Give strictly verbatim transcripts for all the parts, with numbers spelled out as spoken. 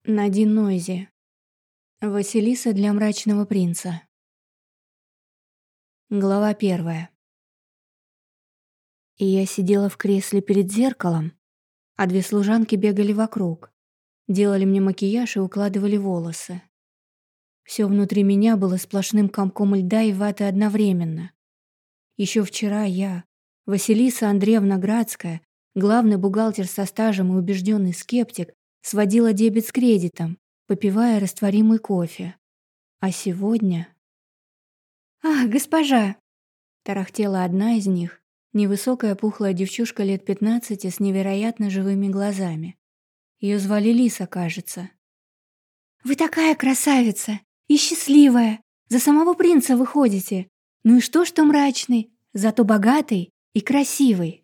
Надин Нойзи. Василиса для мрачного принца. Глава первая. И я сидела в кресле перед зеркалом, а две служанки бегали вокруг, делали мне макияж и укладывали волосы. Все внутри меня было сплошным комком льда и ваты одновременно. Еще вчера я, Василиса Андреевна Градская, главный бухгалтер со стажем и убежденный скептик, сводила дебет с кредитом, попивая растворимый кофе. А сегодня... «Ах, госпожа!» — тарахтела одна из них, невысокая пухлая девчушка лет пятнадцати с невероятно живыми глазами. Ее звали Лиса, кажется. «Вы такая красавица! И счастливая! За самого принца выходите! Ну и что, что мрачный, зато богатый и красивый!»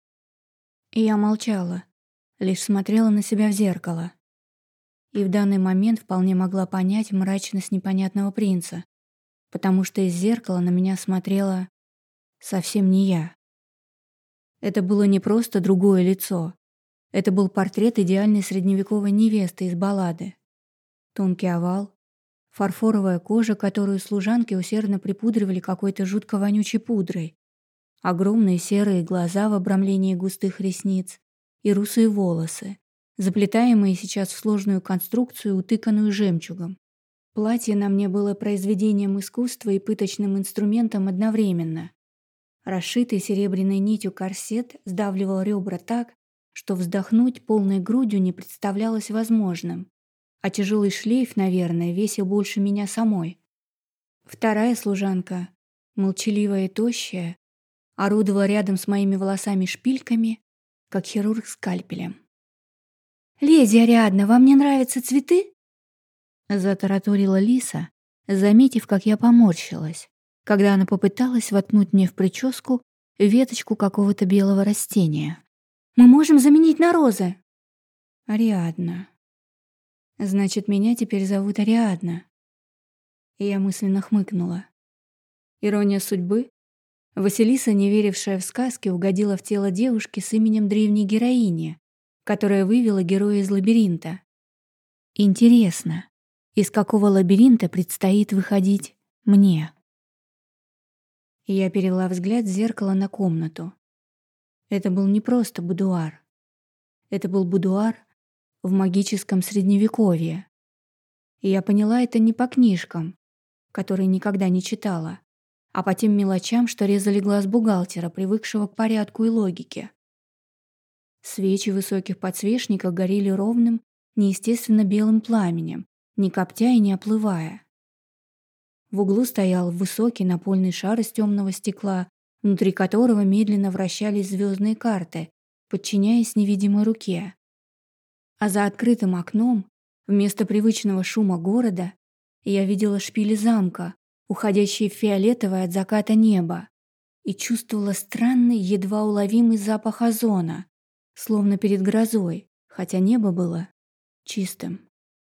И я молчала, лишь смотрела на себя в зеркало. И в данный момент вполне могла понять мрачность непонятного принца, потому что из зеркала на меня смотрела совсем не я. Это было не просто другое лицо. Это был портрет идеальной средневековой невесты из баллады. Тонкий овал, фарфоровая кожа, которую служанки усердно припудривали какой-то жутко вонючей пудрой, огромные серые глаза в обрамлении густых ресниц и русые волосы, заплетаемые сейчас в сложную конструкцию, утыканную жемчугом. Платье на мне было произведением искусства и пыточным инструментом одновременно. Расшитый серебряной нитью корсет сдавливал ребра так, что вздохнуть полной грудью не представлялось возможным, а тяжелый шлейф, наверное, весил больше меня самой. Вторая служанка, молчаливая и тощая, орудовала рядом с моими волосами шпильками, как хирург скальпелем. «Леди Ариадна, вам не нравятся цветы?» Затараторила Лиса, заметив, как я поморщилась, когда она попыталась воткнуть мне в прическу веточку какого-то белого растения. «Мы можем заменить на розы!» «Ариадна. Значит, меня теперь зовут Ариадна». И я мысленно хмыкнула. Ирония судьбы? Василиса, не верившая в сказки, угодила в тело девушки с именем древней героини, которая вывела героя из лабиринта. Интересно, из какого лабиринта предстоит выходить мне? Я перевела взгляд с зеркала на комнату. Это был не просто будуар. Это был будуар в магическом средневековье. И я поняла это не по книжкам, которые никогда не читала, а по тем мелочам, что резали глаз бухгалтера, привыкшего к порядку и логике. Свечи в высоких подсвечниках горели ровным, неестественно белым пламенем, не коптя и не оплывая. В углу стоял высокий напольный шар из темного стекла, внутри которого медленно вращались звездные карты, подчиняясь невидимой руке. А за открытым окном, вместо привычного шума города, я видела шпили замка, уходящие в фиолетовое от заката небо, и чувствовала странный, едва уловимый запах озона, словно перед грозой, хотя небо было чистым.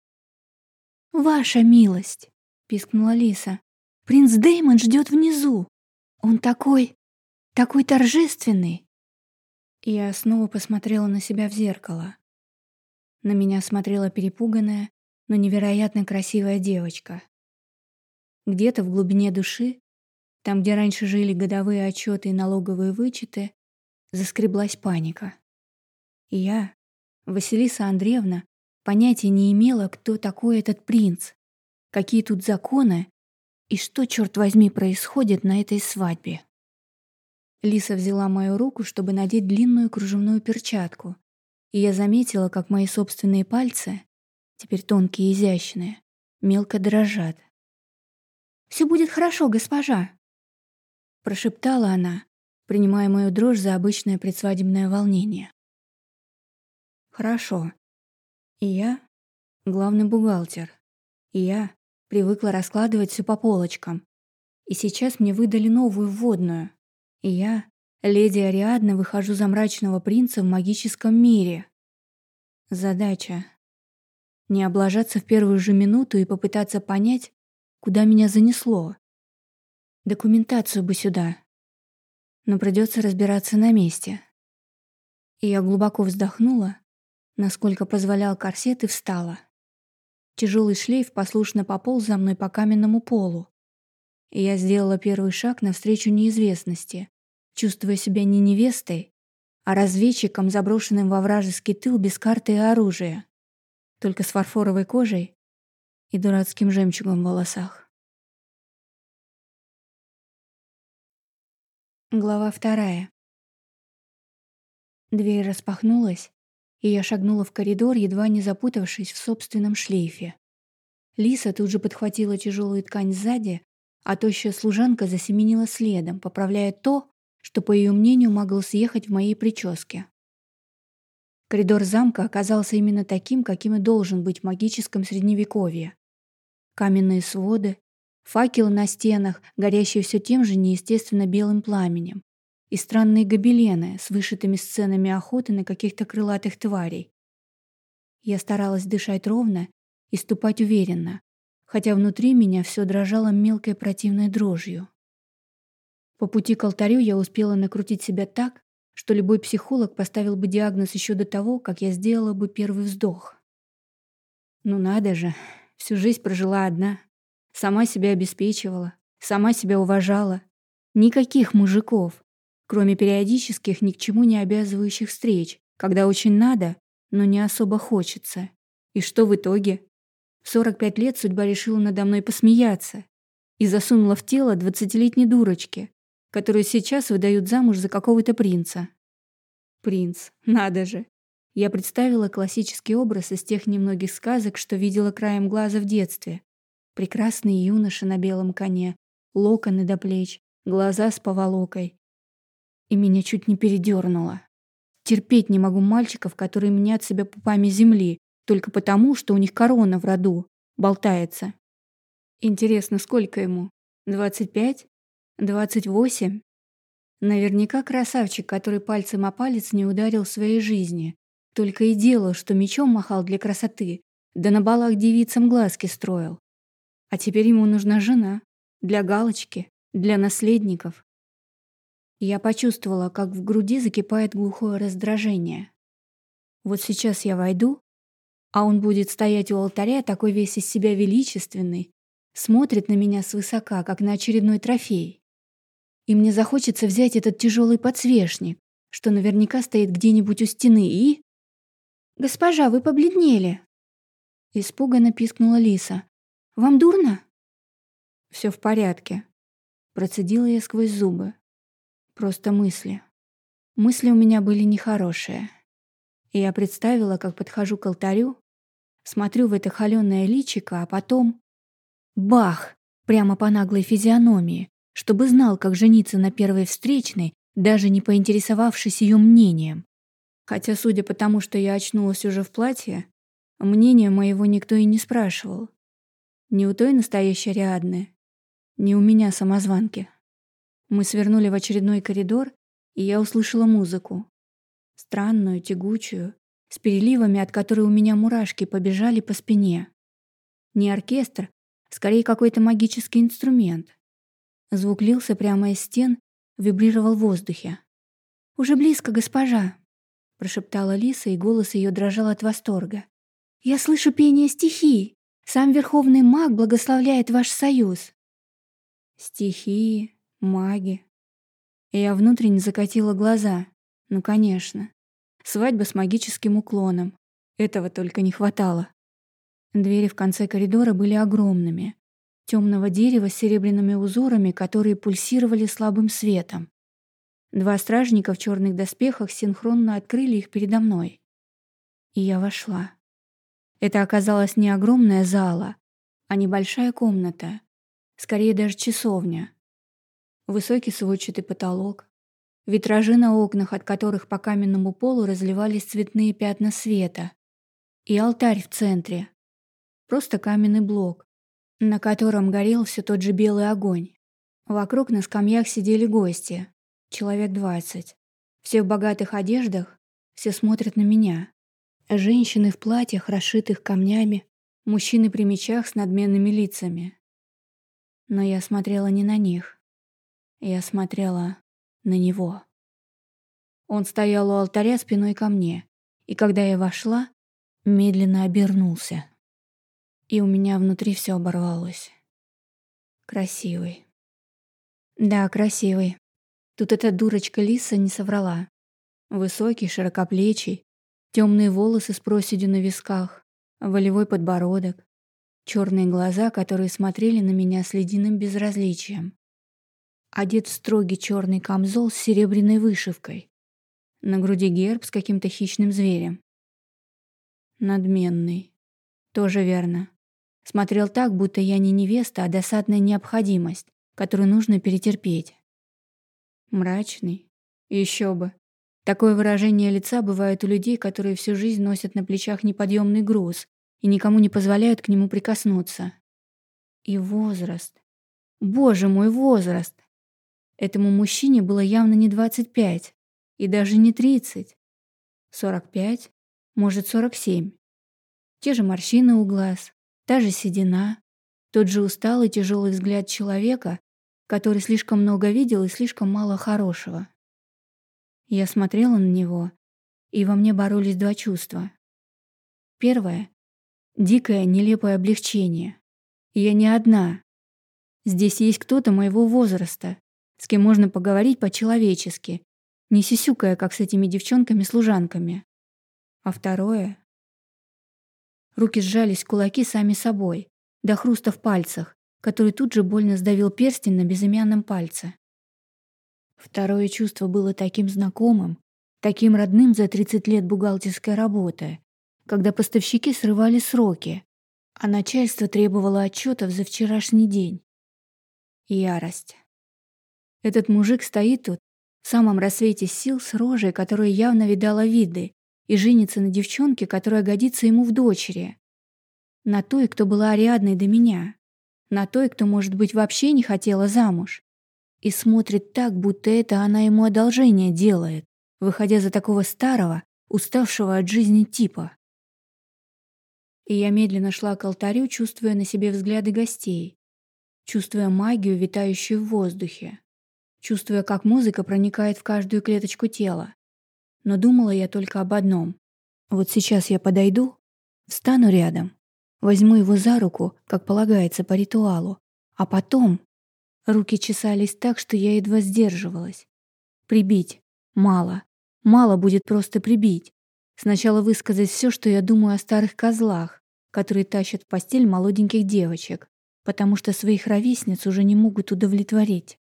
«Ваша милость!» — пискнула Лиса. «Принц Дэймон ждет внизу! Он такой, такой торжественный!» И я снова посмотрела на себя в зеркало. На меня смотрела перепуганная, но невероятно красивая девочка. Где-то в глубине души, там, где раньше жили годовые отчеты и налоговые вычеты, заскреблась паника. И я, Василиса Андреевна, понятия не имела, кто такой этот принц, какие тут законы и что, черт возьми, происходит на этой свадьбе. Лиса взяла мою руку, чтобы надеть длинную кружевную перчатку, и я заметила, как мои собственные пальцы, теперь тонкие и изящные, мелко дрожат. «Все будет хорошо, госпожа», — прошептала она, принимая мою дрожь за обычное предсвадебное волнение. «Хорошо. И я главный бухгалтер. И я привыкла раскладывать все по полочкам. И сейчас мне выдали новую вводную. И я, леди Ариадна, выхожу за мрачного принца в магическом мире. Задача — не облажаться в первую же минуту и попытаться понять, куда меня занесло. Документацию бы сюда. Но придется разбираться на месте». И я глубоко вздохнула, насколько позволял корсет, и встала. Тяжелый шлейф послушно пополз за мной по каменному полу. И я сделала первый шаг навстречу неизвестности, чувствуя себя не невестой, а разведчиком, заброшенным во вражеский тыл без карты и оружия, только с фарфоровой кожей и дурацким жемчугом в волосах. Глава вторая. Дверь распахнулась, и я шагнула в коридор, едва не запутавшись в собственном шлейфе. Лиса тут же подхватила тяжелую ткань сзади, а тощая служанка засеменила следом, поправляя то, что, по ее мнению, могло съехать в моей прическе. Коридор замка оказался именно таким, каким и должен быть в магическом средневековье. Каменные своды, факелы на стенах, горящие все тем же неестественно белым пламенем, и странные гобелены с вышитыми сценами охоты на каких-то крылатых тварей. Я старалась дышать ровно и ступать уверенно, хотя внутри меня все дрожало мелкой противной дрожью. По пути к алтарю я успела накрутить себя так, что любой психолог поставил бы диагноз еще до того, как я сделала бы первый вздох. Ну надо же, всю жизнь прожила одна, сама себя обеспечивала, сама себя уважала. Никаких мужиков, кроме периодических ни к чему не обязывающих встреч, когда очень надо, но не особо хочется. И что в итоге? В сорок пять лет судьба решила надо мной посмеяться и засунула в тело двадцатилетней дурочки, которую сейчас выдают замуж за какого-то принца. Принц, надо же. Я представила классический образ из тех немногих сказок, что видела краем глаза в детстве. Прекрасный юноша на белом коне, локоны до плеч, глаза с поволокой. И меня чуть не передернуло. Терпеть не могу мальчиков, которые мнят себя пупами земли, только потому, что у них корона в роду болтается. Интересно, сколько ему? Двадцать пять? Двадцать восемь? Наверняка красавчик, который пальцем о палец не ударил в своей жизни. Только и делал, что мечом махал для красоты, да на балах девицам глазки строил. А теперь ему нужна жена. Для галочки, для наследников. Я почувствовала, как в груди закипает глухое раздражение. Вот сейчас я войду, а он будет стоять у алтаря, такой весь из себя величественный, смотрит на меня свысока, как на очередной трофей. И мне захочется взять этот тяжелый подсвечник, что наверняка стоит где-нибудь у стены, и... «Госпожа, вы побледнели!» Испуганно пискнула Лиса. «Вам дурно?» «Все в порядке», — процедила я сквозь зубы. Просто мысли. Мысли у меня были нехорошие. И я представила, как подхожу к алтарю, смотрю в это холёное личико, а потом... Бах! Прямо по наглой физиономии, чтобы знал, как жениться на первой встречной, даже не поинтересовавшись ее мнением. Хотя, судя по тому, что я очнулась уже в платье, мнения моего никто и не спрашивал. Ни у той настоящей Ариадны, ни у меня самозванки. Мы свернули в очередной коридор, и я услышала музыку. Странную, тягучую, с переливами, от которой у меня мурашки побежали по спине. Не оркестр, скорее какой-то магический инструмент. Звук лился прямо из стен, вибрировал в воздухе. «Уже близко, госпожа», — прошептала Лиса, и голос ее дрожал от восторга. «Я слышу пение стихий. Сам Верховный Маг благословляет ваш союз». Стихии, маги. И я внутренне закатила глаза. Ну, конечно. Свадьба с магическим уклоном. Этого только не хватало. Двери в конце коридора были огромными. Темного дерева с серебряными узорами, которые пульсировали слабым светом. Два стражника в черных доспехах синхронно открыли их передо мной. И я вошла. Это оказалась не огромная зала, а небольшая комната. Скорее даже часовня. Высокий сводчатый потолок. Витражи на окнах, от которых по каменному полу разливались цветные пятна света. И алтарь в центре. Просто каменный блок, на котором горел все тот же белый огонь. Вокруг на скамьях сидели гости. Человек двадцать. Все в богатых одеждах, все смотрят на меня. Женщины в платьях, расшитых камнями, мужчины при мечах с надменными лицами. Но я смотрела не на них. Я смотрела на него. Он стоял у алтаря спиной ко мне, и когда я вошла, медленно обернулся. и у меня внутри все оборвалось. Красивый. Да, красивый. Тут эта дурочка Лиса не соврала. Высокий, широкоплечий, темные волосы с проседью на висках, волевой подбородок, черные глаза, которые смотрели на меня с ледяным безразличием. Одет в строгий черный камзол с серебряной вышивкой. На груди герб с каким-то хищным зверем. Надменный. Тоже верно. Смотрел так, будто я не невеста, а досадная необходимость, которую нужно перетерпеть. Мрачный. Еще бы. Такое выражение лица бывает у людей, которые всю жизнь носят на плечах неподъемный груз и никому не позволяют к нему прикоснуться. И возраст. Боже мой, возраст! Этому мужчине было явно не двадцать пять, и даже не тридцать. сорок пять, может, сорок семь. Те же морщины у глаз, та же седина, тот же усталый тяжелый взгляд человека, который слишком много видел и слишком мало хорошего. Я смотрела на него, и во мне боролись два чувства. Первое — дикое, нелепое облегчение. Я не одна. Здесь есть кто-то моего возраста, с кем можно поговорить по-человечески, не сисюкая, как с этими девчонками-служанками. А второе — руки сжались в кулаки сами собой, до хруста в пальцах, который тут же больно сдавил перстень на безымянном пальце. Второе чувство было таким знакомым, таким родным за тридцать лет бухгалтерской работы, когда поставщики срывали сроки, а начальство требовало отчетов за вчерашний день. Ярость. Этот мужик стоит тут, в самом рассвете сил, с рожей, которая явно видала виды, и женится на девчонке, которая годится ему в дочери. На той, кто была Ариадной до меня. На той, кто, может быть, вообще не хотела замуж. И смотрит так, будто это она ему одолжение делает, выходя за такого старого, уставшего от жизни типа. И я медленно шла к алтарю, чувствуя на себе взгляды гостей, чувствуя магию, витающую в воздухе, чувствуя, как музыка проникает в каждую клеточку тела. Но думала я только об одном. Вот сейчас я подойду, встану рядом, возьму его за руку, как полагается по ритуалу, а потом... Руки чесались так, что я едва сдерживалась. Прибить. Мало. Мало будет просто прибить. Сначала высказать все, что я думаю о старых козлах, которые тащат в постель молоденьких девочек, потому что своих ровесниц уже не могут удовлетворить.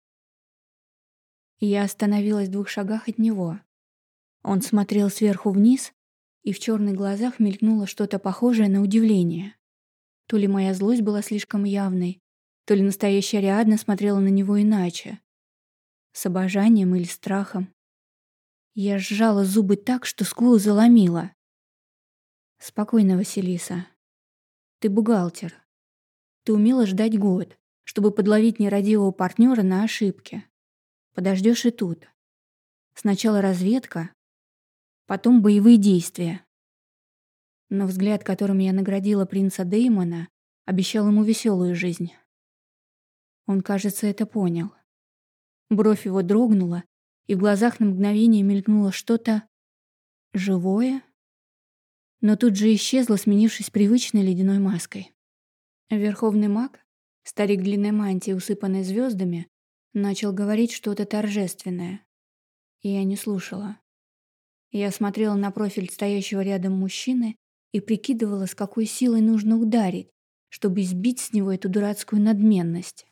И я остановилась в двух шагах от него. Он смотрел сверху вниз, и в черных глазах мелькнуло что-то похожее на удивление. То ли моя злость была слишком явной, то ли настоящая Ариадна смотрела на него иначе. С обожанием или страхом. Я сжала зубы так, что скулы заломила. Спокойно, Василиса. Ты бухгалтер. Ты умела ждать год, чтобы подловить нерадивого партнера на ошибке. Подождешь и тут. Сначала разведка, потом боевые действия. Но взгляд, которым я наградила принца Деймона, обещал ему веселую жизнь. Он, кажется, это понял. Бровь его дрогнула, и в глазах на мгновение мелькнуло что-то живое, но тут же исчезло, сменившись привычной ледяной маской. Верховный маг, старик длинной мантии, усыпанной звездами, начал говорить что-то торжественное. И я не слушала. Я смотрела на профиль стоящего рядом мужчины и прикидывала, с какой силой нужно ударить, чтобы сбить с него эту дурацкую надменность.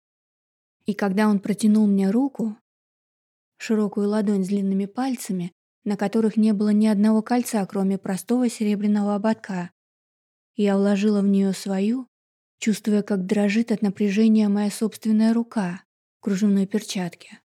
И когда он протянул мне руку, широкую ладонь с длинными пальцами, на которых не было ни одного кольца, кроме простого серебряного ободка, я вложила в нее свою, чувствуя, как дрожит от напряжения моя собственная рука в кружевной перчатке.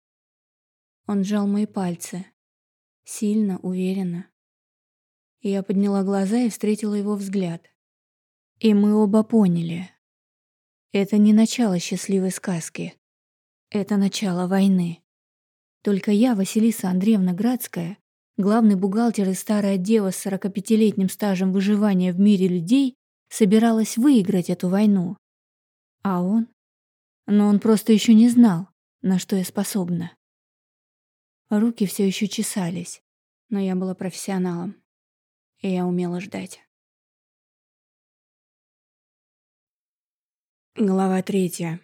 Он сжал мои пальцы. Сильно, уверенно. И я подняла глаза и встретила его взгляд. И мы оба поняли. Это не начало счастливой сказки. Это начало войны. Только я, Василиса Андреевна Градская, главный бухгалтер и старая дева с сорокапятилетним стажем выживания в мире людей, собиралась выиграть эту войну. А он? Но он просто еще не знал, на что я способна. Руки все еще чесались, но я была профессионалом, и я умела ждать. Глава третья.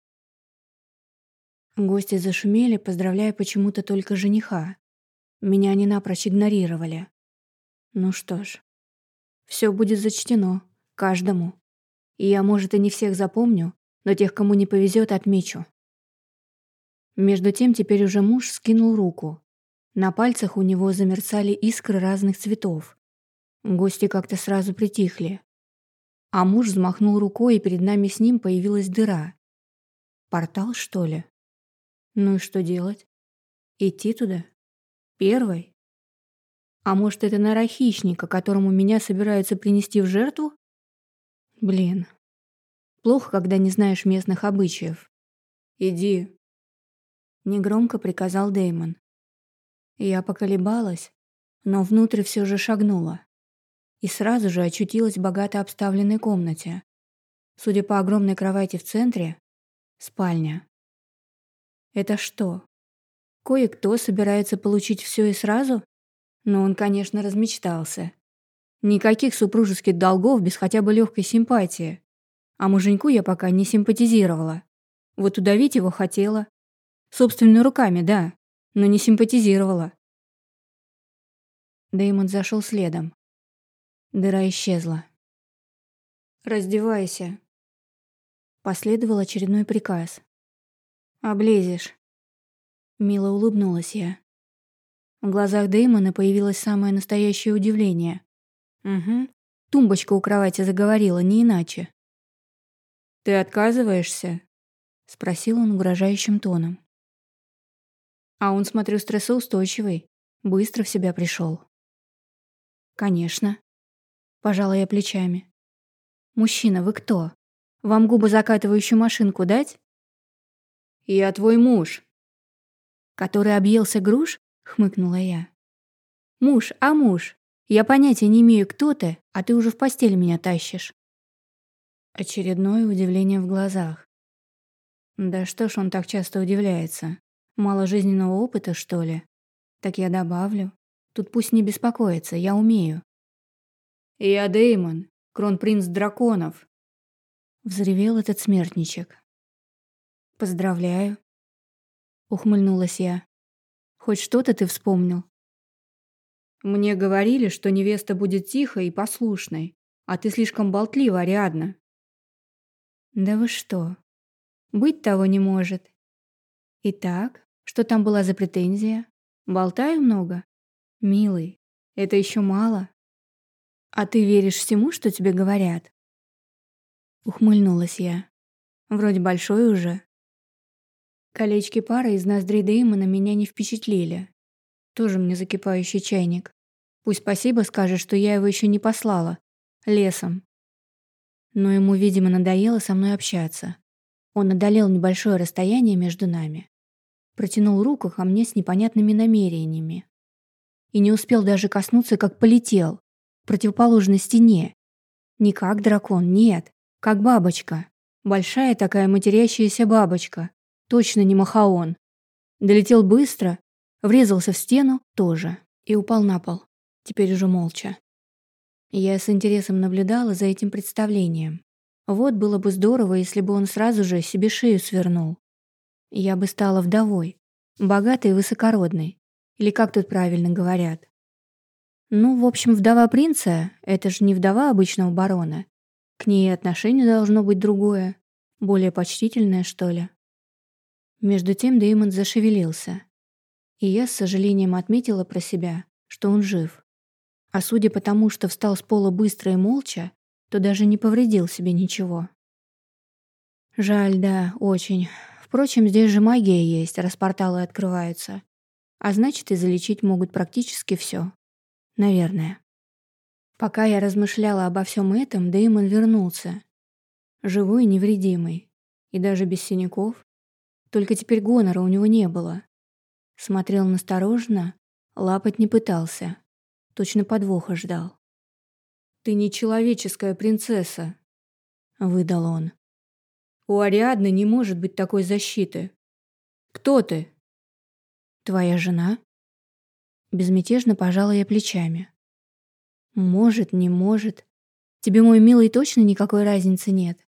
Гости зашумели, поздравляя почему-то только жениха. Меня они напрочь игнорировали. Ну что ж, все будет зачтено. Каждому. И я, может, и не всех запомню, но тех, кому не повезет, отмечу. Между тем теперь уже муж скинул руку. На пальцах у него замерцали искры разных цветов. Гости как-то сразу притихли. А муж взмахнул рукой, и перед нами с ним появилась дыра. Портал, что ли? Ну и что делать? Идти туда? Первой? А может, это нора хищника, которому меня собираются принести в жертву? Блин. Плохо, когда не знаешь местных обычаев. «Иди», — негромко приказал Дэймон. Я поколебалась, но внутрь все же шагнула. И сразу же очутилась в богато обставленной комнате. Судя по огромной кровати в центре, спальня. Это что? Кое-кто собирается получить все и сразу? Но он, конечно, размечтался. Никаких супружеских долгов без хотя бы легкой симпатии. А муженьку я пока не симпатизировала. Вот удавить его хотела. Собственными руками, да, но не симпатизировала. Дэймон зашел следом. Дыра исчезла. «Раздевайся», — последовал очередной приказ. «Облезешь». Мило улыбнулась я. В глазах Дэймона появилось самое настоящее удивление. Угу. Тумбочка у кровати заговорила, не иначе. «Ты отказываешься?» — спросил он угрожающим тоном. А он, смотрю, стрессоустойчивый, быстро в себя пришел. «Конечно», — пожала я плечами. «Мужчина, вы кто? Вам губозакатывающую машинку дать?» «Я твой муж». «Который объелся груш?» — хмыкнула я. «Муж, а муж? Я понятия не имею, кто ты, а ты уже в постель меня тащишь». Очередное удивление в глазах. Да что ж он так часто удивляется? Мало жизненного опыта, что ли? Так я добавлю. Тут пусть не беспокоится, я умею. «Я Дэймон, кронпринц драконов», — взревел этот смертничек. «Поздравляю», — ухмыльнулась я. «Хоть что-то ты вспомнил». «Мне говорили, что невеста будет тихой и послушной, а ты слишком болтлива, Ариадна». «Да вы что? Быть того не может. Итак, что там была за претензия? Болтаю много? Милый, это еще мало. А ты веришь всему, что тебе говорят?» Ухмыльнулась я. Вроде большой уже. Колечки пара из ноздрей Дэймона меня не впечатлили. Тоже мне закипающий чайник. Пусть спасибо скажет, что я его еще не послала. Лесом. Но ему, видимо, надоело со мной общаться. Он одолел небольшое расстояние между нами. Протянул руку ко мне с непонятными намерениями. И не успел даже коснуться, как полетел. К противоположной стене. Не как дракон, нет. Как бабочка. Большая такая матерящаяся бабочка. Точно не махаон. Долетел быстро, врезался в стену тоже. И упал на пол. Теперь уже молча. Я с интересом наблюдала за этим представлением. Вот было бы здорово, если бы он сразу же себе шею свернул. Я бы стала вдовой. Богатой и высокородной. Или как тут правильно говорят. Ну, в общем, вдова принца — это же не вдова обычного барона. К ней отношение должно быть другое. Более почтительное, что ли. Между тем Дэймон зашевелился. И я с сожалением отметила про себя, что он жив. А судя по тому, что встал с пола быстро и молча, то даже не повредил себе ничего. Жаль, да, очень. Впрочем, здесь же магия есть, раз порталы открываются. А значит, и залечить могут практически все. Наверное. Пока я размышляла обо всем этом, Дэймон вернулся. Живой и невредимый. И даже без синяков. Только теперь гонора у него не было. Смотрел настороженно, лапать не пытался. Точно подвоха ждал. «Ты не человеческая принцесса», — выдал он. «У Ариадны не может быть такой защиты. Кто ты?» «Твоя жена?» Безмятежно пожала я плечами. «Может, не может. Тебе, мой милый, точно никакой разницы нет?»